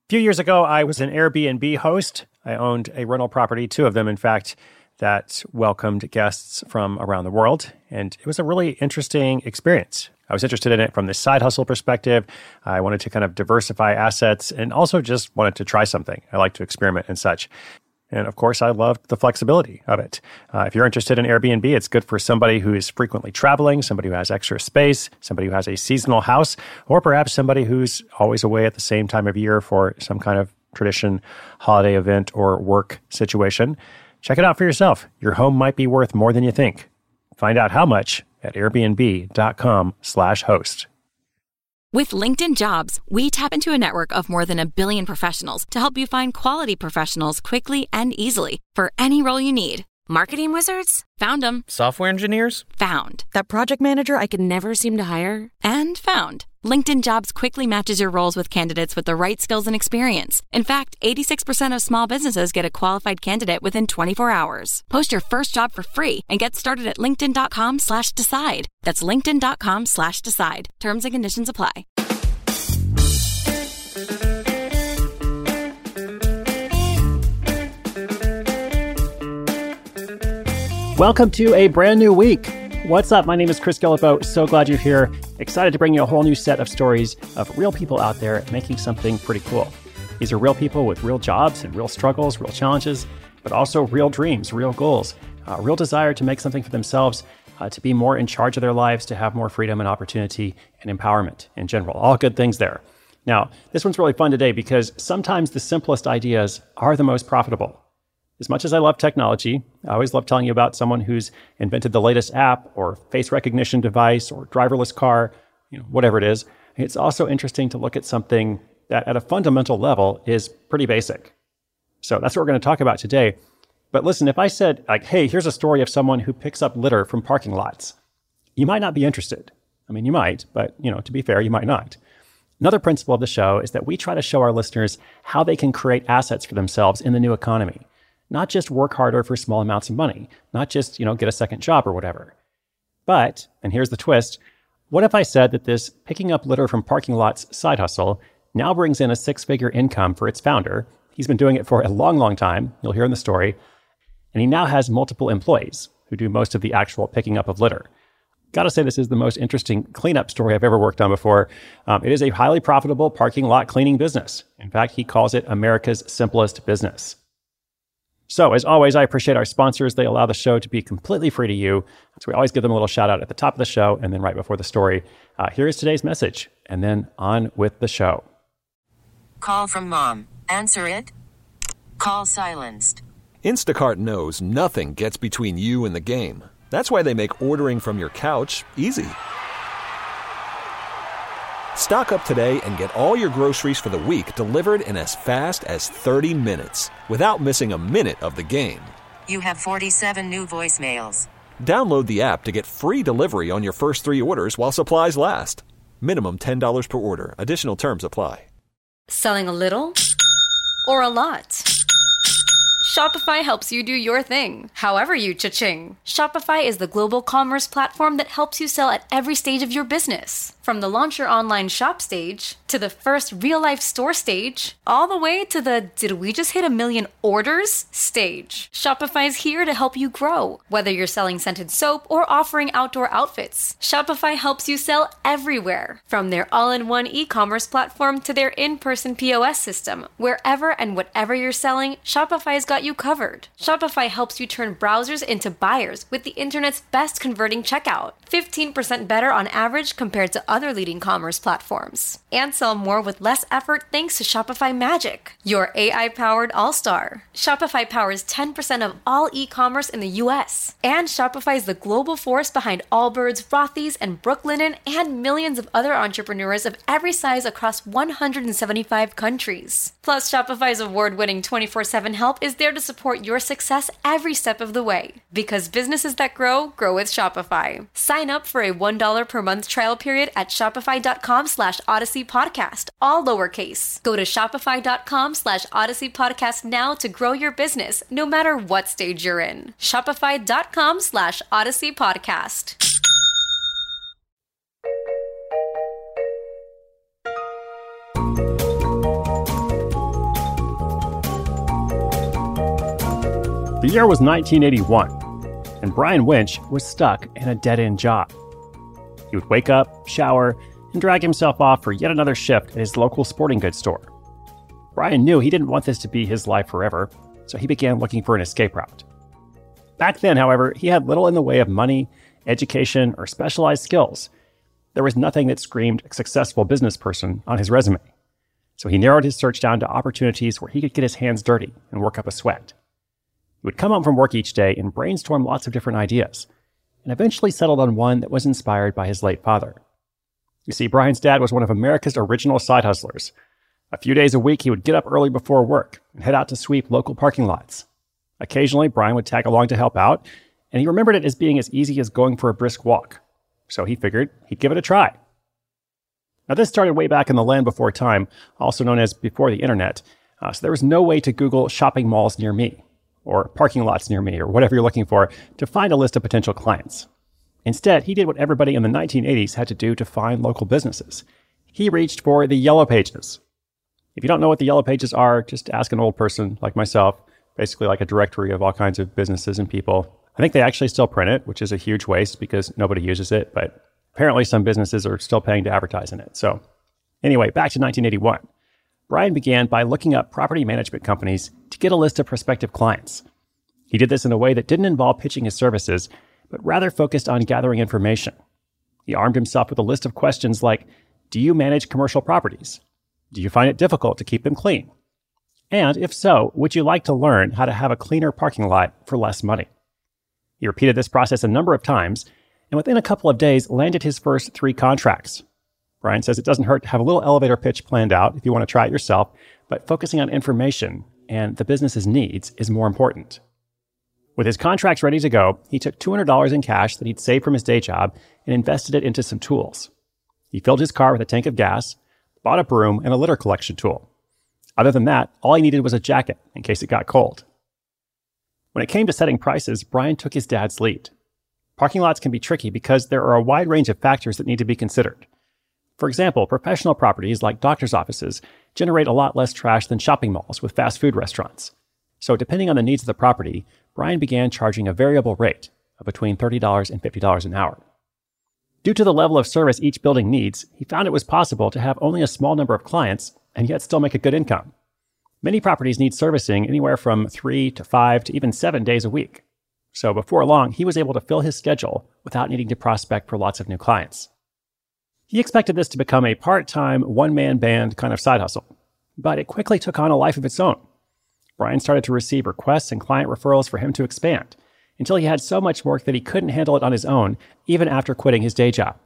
few years ago, I was an Airbnb host. I owned a rental property, two of them, in fact, that welcomed guests from around the world. And it was a really interesting experience. I was interested in it from the side hustle perspective. I wanted to kind of diversify assets and also just wanted to try something. I like to experiment and such. And of course, I loved the flexibility of it. If you're interested in Airbnb, it's good for somebody who is frequently traveling, somebody who has extra space, somebody who has a seasonal house, or perhaps somebody who's always away at the same time of year for some kind of tradition, holiday event, or work situation. Check it out for yourself. Your home might be worth more than you think. Find out how much at airbnb.com/host. With LinkedIn Jobs, we tap into a network of more than 1 billion professionals to help you find quality professionals quickly and easily for any role you need. Marketing wizards? Found them. Software engineers? Found. That project manager I could never seem to hire? And found. LinkedIn Jobs quickly matches your roles with candidates with the right skills and experience. In fact, 86% of small businesses get a qualified candidate within 24 hours. Post your first job for free and get started at linkedin.com/decide. That's linkedin.com/decide. Terms and conditions apply. Welcome to a brand new week. What's up? My name is Chris Guillebeau. So glad you're here. Excited to bring you a whole new set of stories of real people out there making something pretty cool. These are real people with real jobs and real struggles, real challenges, but also real dreams, real goals, a real desire to make something for themselves, to be more in charge of their lives, to have more freedom and opportunity and empowerment in general. All good things there. Now, this one's really fun today because sometimes the simplest ideas are the most profitable. As much as I love technology, I always love telling you about someone who's invented the latest app or face recognition device or driverless car, whatever it is. It's also interesting to look at something that at a fundamental level is pretty basic. So that's what we're going to talk about today. But listen, if I said, hey, here's a story of someone who picks up litter from parking lots, you might not be interested. I mean, you might, but to be fair, you might not. Another principle of the show is that we try to show our listeners how they can create assets for themselves in the new economy. Not just work harder for small amounts of money, not just, get a second job or whatever. But, and here's the twist, what if I said that this picking up litter from parking lots side hustle now brings in a 6-figure income for its founder? He's been doing it for a long, long time. You'll hear in the story. And he now has multiple employees who do most of the actual picking up of litter. Gotta say, this is the most interesting cleanup story I've ever worked on before. It is a highly profitable parking lot cleaning business. In fact, he calls it America's simplest business. So, as always, I appreciate our sponsors. They allow the show to be completely free to you. So we always give them a little shout out at the top of the show and then right before the story. Here is today's message, and then on with the show. Call from mom. Answer it. Call silenced. Instacart knows nothing gets between you and the game. That's why they make ordering from your couch easy. Stock up today and get all your groceries for the week delivered in as fast as 30 minutes without missing a minute of the game. You have 47 new voicemails. Download the app to get free delivery on your first 3 orders while supplies last. Minimum $10 per order. Additional terms apply. Selling a little or a lot? Shopify helps you do your thing, however you cha-ching. Shopify is the global commerce platform that helps you sell at every stage of your business. From the launch your online shop stage, to the first real-life store stage, all the way to the did we just hit 1 million orders stage. Shopify's here to help you grow. Whether you're selling scented soap or offering outdoor outfits, Shopify helps you sell everywhere. From their all-in-one e-commerce platform to their in-person POS system, wherever and whatever you're selling, Shopify's got you covered. Shopify helps you turn browsers into buyers with the internet's best converting checkout. 15% better on average compared to other leading commerce platforms. And sell more with less effort thanks to Shopify Magic, your AI-powered all-star. Shopify powers 10% of all e-commerce in the US. And Shopify is the global force behind Allbirds, Rothy's, and Brooklinen, and millions of other entrepreneurs of every size across 175 countries. Plus, Shopify's award-winning 24/7 help is there to support your success every step of the way. Because businesses that grow with Shopify. Sign up for a $1 per month trial period at shopify.com/Odyssey Podcast, all lowercase. Go to shopify.com/Odyssey Podcast now to grow your business, no matter what stage you're in. Shopify.com/Odyssey Podcast. The year was 1981, and Brian Winch was stuck in a dead-end job. He would wake up, shower, and drag himself off for yet another shift at his local sporting goods store. Brian knew he didn't want this to be his life forever, so he began looking for an escape route. Back then, however, he had little in the way of money, education, or specialized skills. There was nothing that screamed a successful business person on his resume. So he narrowed his search down to opportunities where he could get his hands dirty and work up a sweat. He would come home from work each day and brainstorm lots of different ideas, and eventually settled on one that was inspired by his late father. You see, Brian's dad was one of America's original side hustlers. A few days a week, he would get up early before work and head out to sweep local parking lots. Occasionally, Brian would tag along to help out, and he remembered it as being as easy as going for a brisk walk. So he figured he'd give it a try. Now, this started way back in the land before time, also known as before the internet, so there was no way to Google shopping malls near me, or parking lots near me, or whatever you're looking for, to find a list of potential clients. Instead, he did what everybody in the 1980s had to do to find local businesses. He reached for the Yellow Pages. If you don't know what the Yellow Pages are, just ask an old person like myself, basically like a directory of all kinds of businesses and people. I think they actually still print it, which is a huge waste because nobody uses it, but apparently some businesses are still paying to advertise in it. So anyway, back to 1981. Brian began by looking up property management companies to get a list of prospective clients. He did this in a way that didn't involve pitching his services, but rather focused on gathering information. He armed himself with a list of questions like, do you manage commercial properties? Do you find it difficult to keep them clean? And if so, would you like to learn how to have a cleaner parking lot for less money? He repeated this process a number of times, and within a couple of days landed his first 3 contracts. Brian says it doesn't hurt to have a little elevator pitch planned out if you want to try it yourself, but focusing on information and the business's needs is more important. With his contracts ready to go, he took $200 in cash that he'd saved from his day job and invested it into some tools. He filled his car with a tank of gas, bought a broom, and a litter collection tool. Other than that, all he needed was a jacket in case it got cold. When it came to setting prices, Brian took his dad's lead. Parking lots can be tricky because there are a wide range of factors that need to be considered. For example, professional properties like doctor's offices generate a lot less trash than shopping malls with fast food restaurants. So depending on the needs of the property, Brian began charging a variable rate of between $30 and $50 an hour. Due to the level of service each building needs, he found it was possible to have only a small number of clients and yet still make a good income. Many properties need servicing anywhere from 3 to 5 to even 7 days a week. So before long, he was able to fill his schedule without needing to prospect for lots of new clients. He expected this to become a part-time, one-man band kind of side hustle, but it quickly took on a life of its own. Brian started to receive requests and client referrals for him to expand, until he had so much work that he couldn't handle it on his own, even after quitting his day job.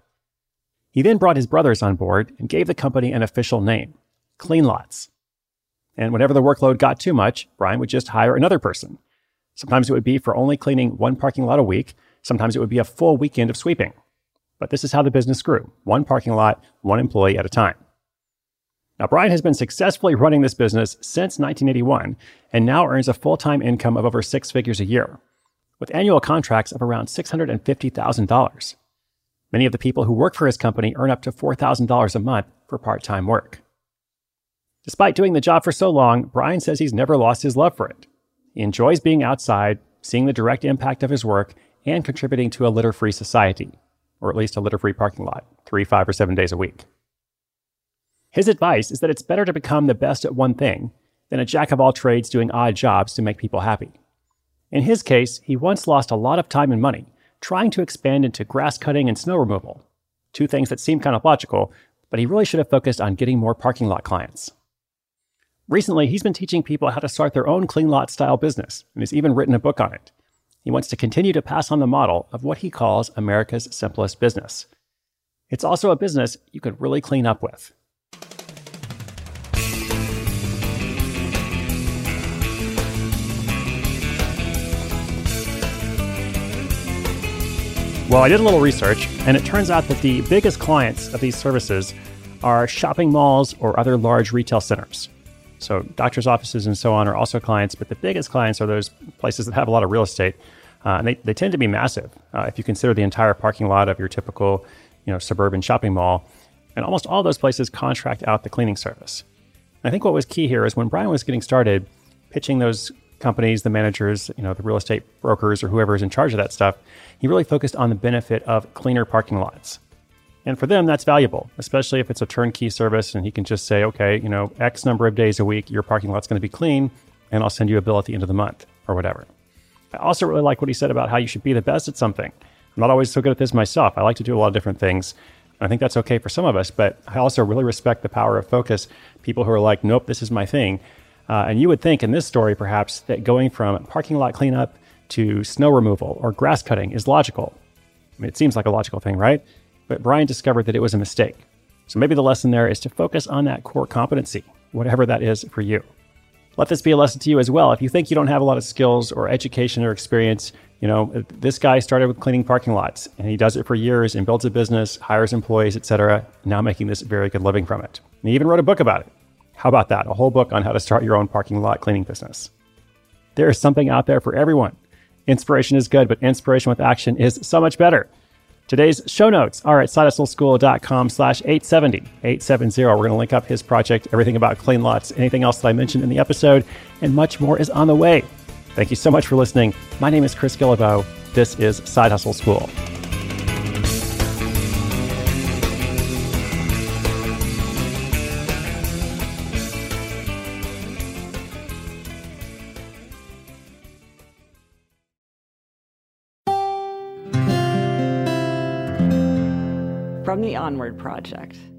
He then brought his brothers on board and gave the company an official name, Clean Lots. And whenever the workload got too much, Brian would just hire another person. Sometimes it would be for only cleaning one parking lot a week. Sometimes it would be a full weekend of sweeping. But this is how the business grew, one parking lot, one employee at a time. Now, Brian has been successfully running this business since 1981 and now earns a full-time income of over 6 figures a year, with annual contracts of around $650,000. Many of the people who work for his company earn up to $4,000 a month for part-time work. Despite doing the job for so long, Brian says he's never lost his love for it. He enjoys being outside, seeing the direct impact of his work, and contributing to a litter-free society, or at least a litter-free parking lot, 3, 5, or 7 days a week. His advice is that it's better to become the best at one thing than a jack of all trades doing odd jobs to make people happy. In his case, he once lost a lot of time and money trying to expand into grass cutting and snow removal, 2 things that seem kind of logical, but he really should have focused on getting more parking lot clients. Recently, he's been teaching people how to start their own clean lot style business and has even written a book on it. He wants to continue to pass on the model of what he calls America's simplest business. It's also a business you could really clean up with. Well, I did a little research, and it turns out that the biggest clients of these services are shopping malls or other large retail centers. So doctors' offices and so on are also clients, but the biggest clients are those places that have a lot of real estate, and they tend to be massive. If you consider the entire parking lot of your typical, suburban shopping mall, and almost all those places contract out the cleaning service. And I think what was key here is when Brian was getting started, pitching those companies, the managers, the real estate brokers or whoever is in charge of that stuff, he really focused on the benefit of cleaner parking lots. And for them, that's valuable, especially if it's a turnkey service and he can just say, okay, X number of days a week, your parking lot's going to be clean and I'll send you a bill at the end of the month or whatever. I also really like what he said about how you should be the best at something. I'm not always so good at this myself. I like to do a lot of different things. I think that's okay for some of us, but I also really respect the power of focus. People who are like, nope, this is my thing. And you would think in this story, perhaps, that going from parking lot cleanup to snow removal or grass cutting is logical. I mean, it seems like a logical thing, right? But Brian discovered that it was a mistake. So maybe the lesson there is to focus on that core competency, whatever that is for you. Let this be a lesson to you as well. If you think you don't have a lot of skills or education or experience, this guy started with cleaning parking lots and he does it for years and builds a business, hires employees, etc., now making this very good living from it. And he even wrote a book about it. How about that? A whole book on how to start your own parking lot cleaning business. There is something out there for everyone. Inspiration is good, but inspiration with action is so much better. Today's show notes are at sidehustleschool.com/870. 870. We're going to link up his project, everything about clean lots, anything else that I mentioned in the episode, and much more is on the way. Thank you so much for listening. My name is Chris Guillebeau. This is Side Hustle School. From the Onward Project.